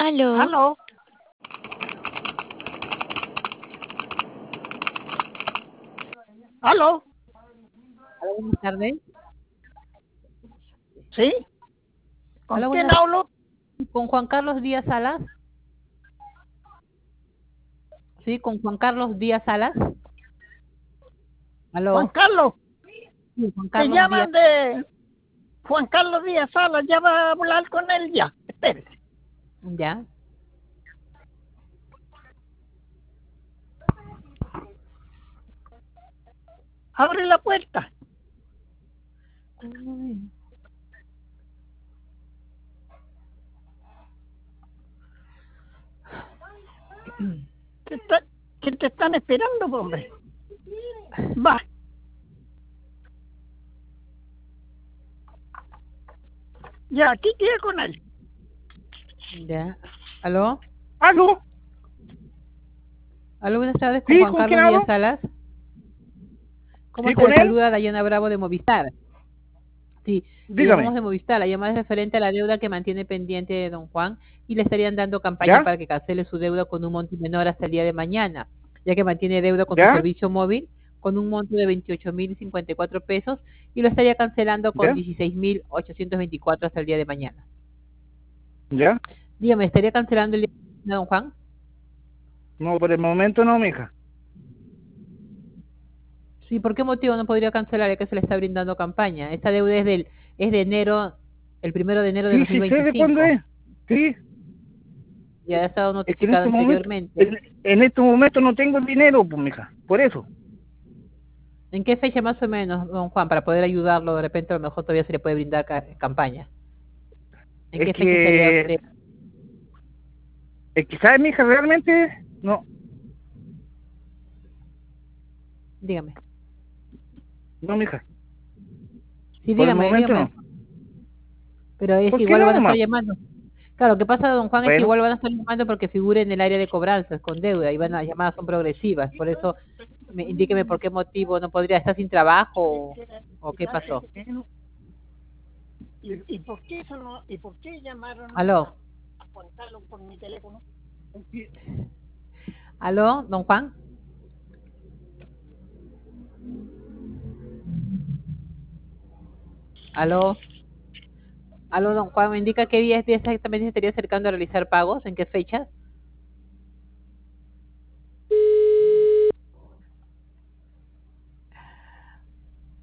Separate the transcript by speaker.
Speaker 1: Aló,
Speaker 2: Aló, aló,
Speaker 3: Hola, buenas tardes.
Speaker 2: ¿sí? ¿Con
Speaker 3: Hola,
Speaker 2: quién
Speaker 3: buenas
Speaker 2: hablo?
Speaker 3: con Juan Carlos Díaz Salas. Sí, con Juan Carlos Díaz Salas.
Speaker 2: Juan
Speaker 3: Aló.
Speaker 2: Carlos,
Speaker 3: Sí, Juan
Speaker 2: te
Speaker 3: Carlos Díaz.
Speaker 2: llaman de Juan Carlos Díaz Salas, ya va a hablar con él ya. Espérese.
Speaker 3: Ya.
Speaker 2: Abre la puerta.
Speaker 3: Uy,
Speaker 2: Que, está- que te están esperando, hombre. Va, ya, aquí queda con él.
Speaker 3: ya. Aló.
Speaker 2: Aló,
Speaker 3: Aló, buenas tardes con
Speaker 2: sí,
Speaker 3: Juan
Speaker 2: ¿con quién
Speaker 3: Carlos Díaz
Speaker 2: hablo?
Speaker 3: Salas. ¿Cómo
Speaker 2: Sí,
Speaker 3: está?
Speaker 2: con
Speaker 3: Le
Speaker 2: él.
Speaker 3: saluda Dayana Bravo de Movistar. Sí, le llamamos
Speaker 2: Dígame,
Speaker 3: de Movistar. La llamada es referente a la deuda que mantiene pendiente de don Juan y le estarían dando campaña
Speaker 2: ¿ya?
Speaker 3: para que cancele su deuda con un monto menor hasta el día de mañana, ya que mantiene deuda con su
Speaker 2: ¿Ya?
Speaker 3: servicio móvil con un monto de 28.054 pesos y lo estaría cancelando con
Speaker 2: ¿Ya?
Speaker 3: 16.824 hasta el día de mañana.
Speaker 2: ¿Ya?
Speaker 3: Dígame, ¿estaría cancelando el día de mañana, don Juan?
Speaker 2: No, por el momento no, mija.
Speaker 3: Sí, ¿por qué motivo no podría cancelar ya que se le está brindando campaña? Esta deuda es de enero, el 1 de enero de
Speaker 2: Sí,
Speaker 3: dos mil
Speaker 2: sí sé de cuándo
Speaker 3: veinticinco.
Speaker 2: es. Sí,
Speaker 3: Ya ha estado
Speaker 2: es que
Speaker 3: notificado anteriormente.
Speaker 2: en estos momentos no tengo el dinero, pues, mija. Por eso.
Speaker 3: ¿En qué fecha más o menos, don Juan, para poder ayudarlo? De repente a lo mejor todavía se le puede brindar campaña. ¿En
Speaker 2: Es
Speaker 3: qué fecha sería usted?
Speaker 2: que, es que, ¿sabes, mija? Realmente, no,
Speaker 3: Dígame.
Speaker 2: no, mija.
Speaker 3: Sí,
Speaker 2: Por el
Speaker 3: dígame,
Speaker 2: momento
Speaker 3: dígame.
Speaker 2: no.
Speaker 3: Pero es
Speaker 2: ¿Por qué
Speaker 3: igual
Speaker 2: no
Speaker 3: van a estar
Speaker 2: nomás?
Speaker 3: llamando. Claro, lo que pasa, don Juan, es que
Speaker 2: Bueno,
Speaker 3: igual van a estar llamando porque figure en el área de cobranzas con deuda y las llamadas son progresivas. Por eso, indíqueme por qué motivo no podría estar sin trabajo o qué pasó.
Speaker 2: ¿y por qué eso no, y por qué llamaron
Speaker 3: Aló,
Speaker 2: a Juan Carlos por mi teléfono?
Speaker 3: aló, don Juan. Aló, aló, don Juan, me indica qué días exactamente se estaría acercando a realizar pagos, en qué fechas.